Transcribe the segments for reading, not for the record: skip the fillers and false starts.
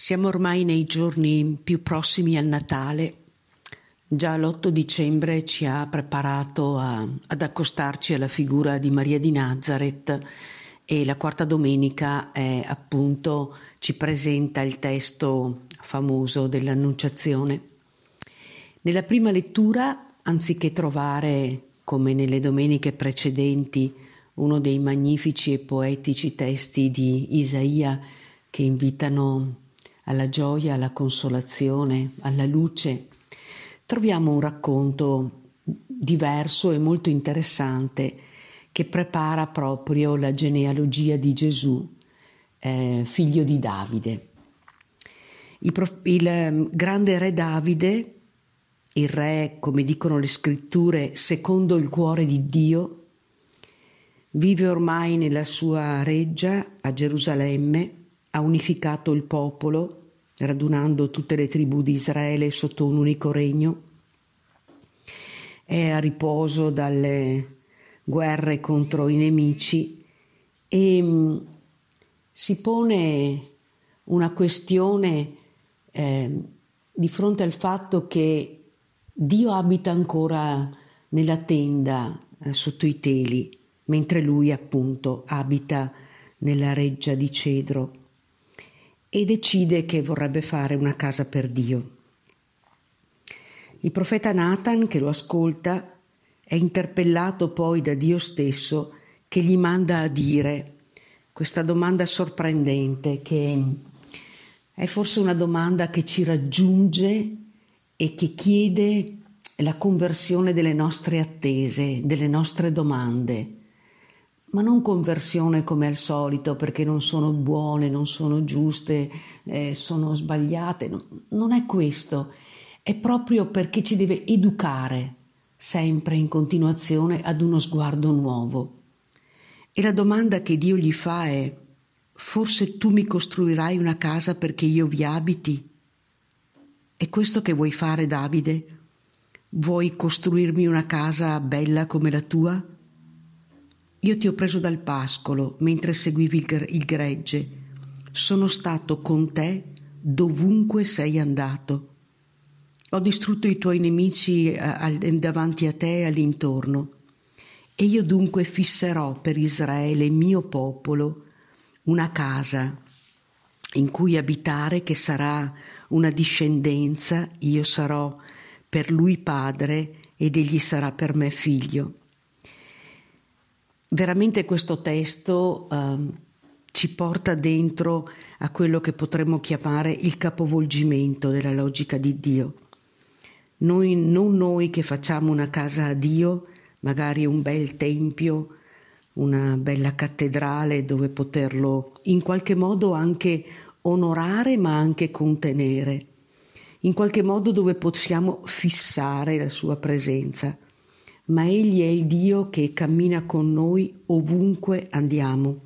Siamo ormai nei giorni più prossimi al Natale. Già l'8 dicembre ci ha preparato ad accostarci alla figura di Maria di Nazareth e la quarta domenica appunto ci presenta il testo famoso dell'Annunciazione. Nella prima lettura, anziché trovare, come nelle domeniche precedenti, uno dei magnifici e poetici testi di Isaia che invitano alla gioia, alla consolazione, alla luce, troviamo un racconto diverso e molto interessante che prepara proprio la genealogia di Gesù, figlio di Davide. Il grande re Davide, il re, come dicono le scritture, secondo il cuore di Dio, vive ormai nella sua reggia a Gerusalemme, ha unificato il popolo, radunando tutte le tribù di Israele sotto un unico regno, è a riposo dalle guerre contro i nemici e si pone una questione di fronte al fatto che Dio abita ancora nella tenda sotto i teli, mentre lui appunto abita nella reggia di cedro, e decide che vorrebbe fare una casa per Dio. Il profeta Nathan, che lo ascolta, è interpellato poi da Dio stesso, che gli manda a dire questa domanda sorprendente, che è forse una domanda che ci raggiunge e che chiede la conversione delle nostre attese, delle nostre domande. Ma non conversione come al solito, perché non sono buone, non sono giuste, sono sbagliate. No, non è questo, è proprio perché ci deve educare sempre in continuazione ad uno sguardo nuovo. E la domanda che Dio gli fa è: forse tu mi costruirai una casa perché io vi abiti? È questo che vuoi fare, Davide? Vuoi costruirmi una casa bella come la tua? Io ti ho preso dal pascolo mentre seguivi il gregge. Sono stato con te dovunque sei andato. Ho distrutto i tuoi nemici davanti a te e all'intorno. E io dunque fisserò per Israele, mio popolo, una casa in cui abitare, che sarà una discendenza. Io sarò per lui padre ed egli sarà per me figlio. Veramente questo testo ci porta dentro a quello che potremmo chiamare il capovolgimento della logica di Dio. Non noi che facciamo una casa a Dio, magari un bel tempio, una bella cattedrale dove poterlo in qualche modo anche onorare ma anche contenere, in qualche modo dove possiamo fissare la sua presenza. Ma Egli è il Dio che cammina con noi ovunque andiamo,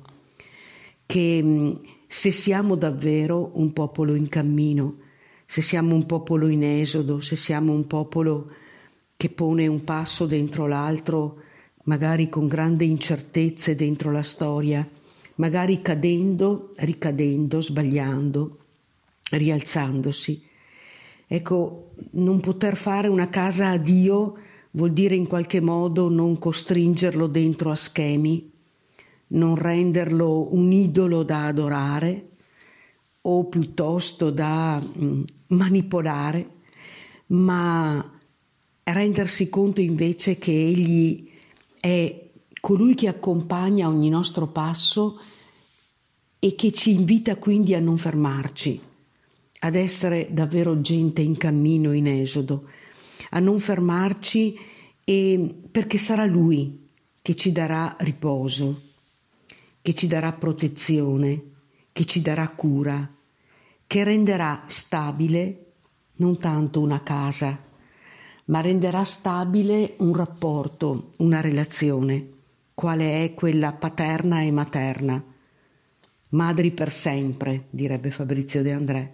che se siamo davvero un popolo in cammino, se siamo un popolo in esodo, se siamo un popolo che pone un passo dentro l'altro, magari con grandi incertezze dentro la storia, magari cadendo, ricadendo, sbagliando, rialzandosi. Ecco, non poter fare una casa a Dio vuol dire in qualche modo non costringerlo dentro a schemi, non renderlo un idolo da adorare o piuttosto da manipolare, ma rendersi conto invece che Egli è colui che accompagna ogni nostro passo e che ci invita quindi a non fermarci, ad essere davvero gente in cammino, in esodo, a non fermarci, perché sarà Lui che ci darà riposo, che ci darà protezione, che ci darà cura, che renderà stabile non tanto una casa, ma renderà stabile un rapporto, una relazione, quale è quella paterna e materna. Madri per sempre, direbbe Fabrizio De André.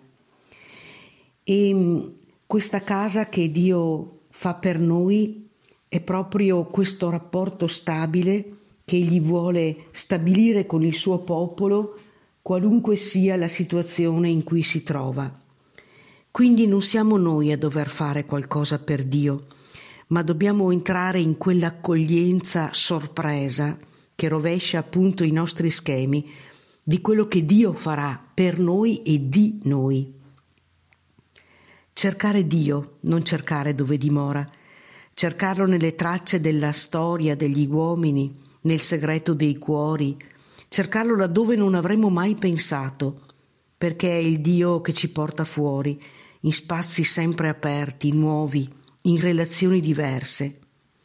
E questa casa che Dio fa per noi è proprio questo rapporto stabile che Egli vuole stabilire con il suo popolo qualunque sia la situazione in cui si trova. Quindi non siamo noi a dover fare qualcosa per Dio, ma dobbiamo entrare in quell'accoglienza sorpresa che rovescia appunto i nostri schemi di quello che Dio farà per noi e di noi. Cercare Dio, non cercare dove dimora, cercarlo nelle tracce della storia degli uomini, nel segreto dei cuori, cercarlo laddove non avremmo mai pensato, perché è il Dio che ci porta fuori, in spazi sempre aperti, nuovi, in relazioni diverse.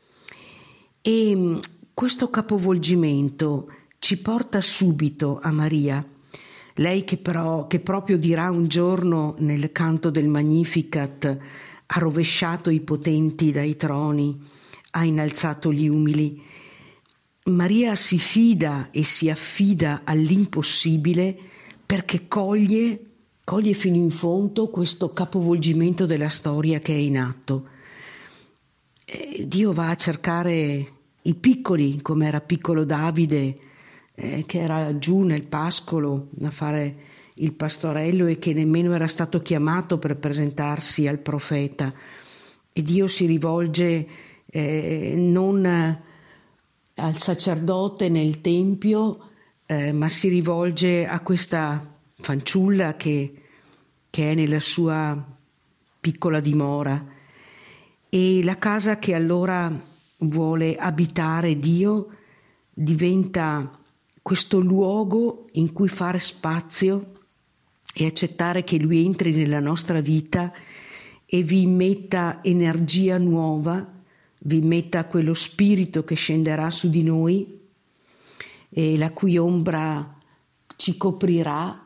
E questo capovolgimento ci porta subito a Maria, lei che proprio dirà un giorno nel canto del Magnificat: ha rovesciato i potenti dai troni, ha innalzato gli umili. Maria si fida e si affida all'impossibile perché coglie fino in fondo questo capovolgimento della storia che è in atto. Dio va a cercare i piccoli, come era piccolo Davide, che era giù nel pascolo a fare il pastorello e che nemmeno era stato chiamato per presentarsi al profeta. E Dio si rivolge non al sacerdote nel tempio, ma si rivolge a questa fanciulla che è nella sua piccola dimora. E la casa che allora vuole abitare Dio diventa questo luogo in cui fare spazio e accettare che Lui entri nella nostra vita e vi immetta energia nuova, vi immetta quello spirito che scenderà su di noi e la cui ombra ci coprirà,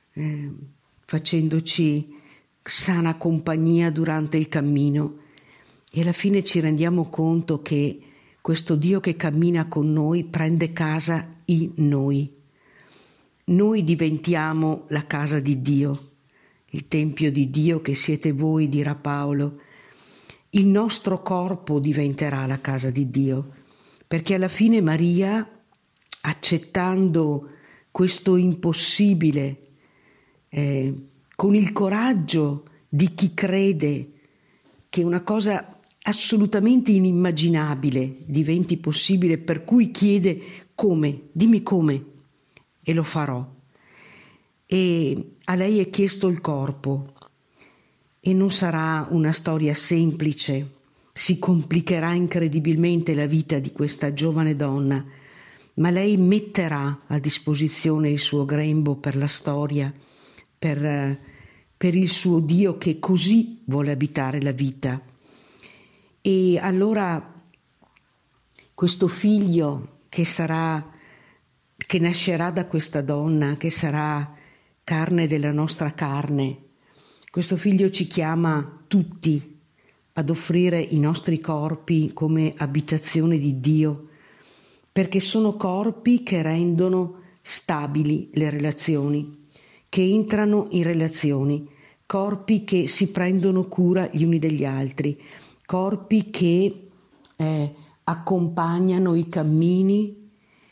facendoci sana compagnia durante il cammino. E alla fine ci rendiamo conto che questo Dio che cammina con noi prende casa in noi. Noi diventiamo la casa di Dio, il tempio di Dio che siete voi, dirà Paolo. Il nostro corpo diventerà la casa di Dio, perché alla fine Maria, accettando questo impossibile, con il coraggio di chi crede che una cosa assolutamente inimmaginabile diventi possibile, per cui chiede come, dimmi come, e lo farò. E a lei è chiesto il corpo e non sarà una storia semplice, si complicherà incredibilmente la vita di questa giovane donna, ma lei metterà a disposizione il suo grembo per la storia, per il suo Dio che così vuole abitare la vita. E allora questo figlio che nascerà da questa donna, che sarà carne della nostra carne, questo figlio ci chiama tutti ad offrire i nostri corpi come abitazione di Dio, perché sono corpi che rendono stabili le relazioni, che entrano in relazioni, corpi che si prendono cura gli uni degli altri, corpi che accompagnano i cammini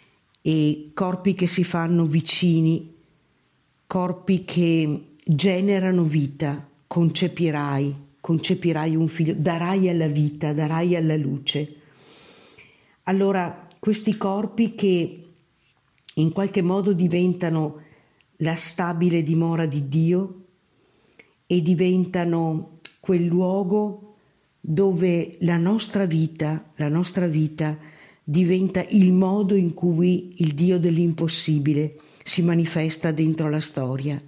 e corpi che si fanno vicini, corpi che generano vita. Concepirai un figlio, darai alla vita, darai alla luce. Allora questi corpi che in qualche modo diventano la stabile dimora di Dio e diventano quel luogo dove la nostra vita diventa il modo in cui il Dio dell'impossibile si manifesta dentro la storia.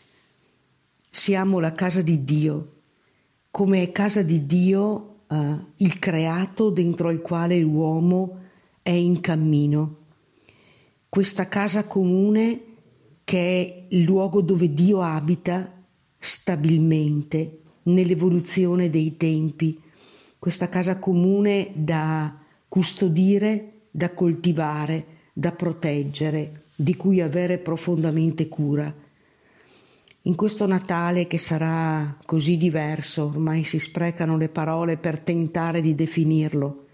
Siamo la casa di Dio, come casa di Dio il creato dentro il quale l'uomo è in cammino. Questa casa comune che è il luogo dove Dio abita stabilmente nell'evoluzione dei tempi, questa casa comune da custodire, da coltivare, da proteggere, di cui avere profondamente cura. In questo Natale che sarà così diverso, ormai si sprecano le parole per tentare di definirlo,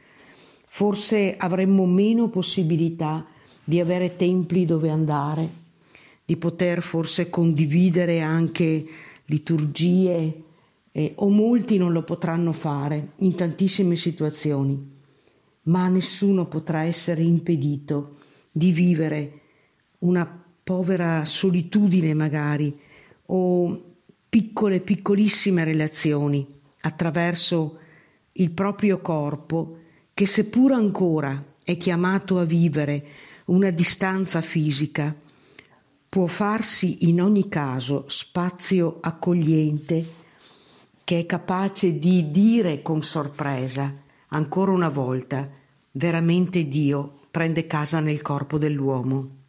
forse avremmo meno possibilità di avere templi dove andare, di poter forse condividere anche liturgie, o molti non lo potranno fare in tantissime situazioni, ma nessuno potrà essere impedito di vivere una povera solitudine magari, o piccole, piccolissime relazioni attraverso il proprio corpo, che seppur ancora è chiamato a vivere una distanza fisica, può farsi in ogni caso spazio accogliente, che è capace di dire con sorpresa, ancora una volta, veramente Dio prende casa nel corpo dell'uomo.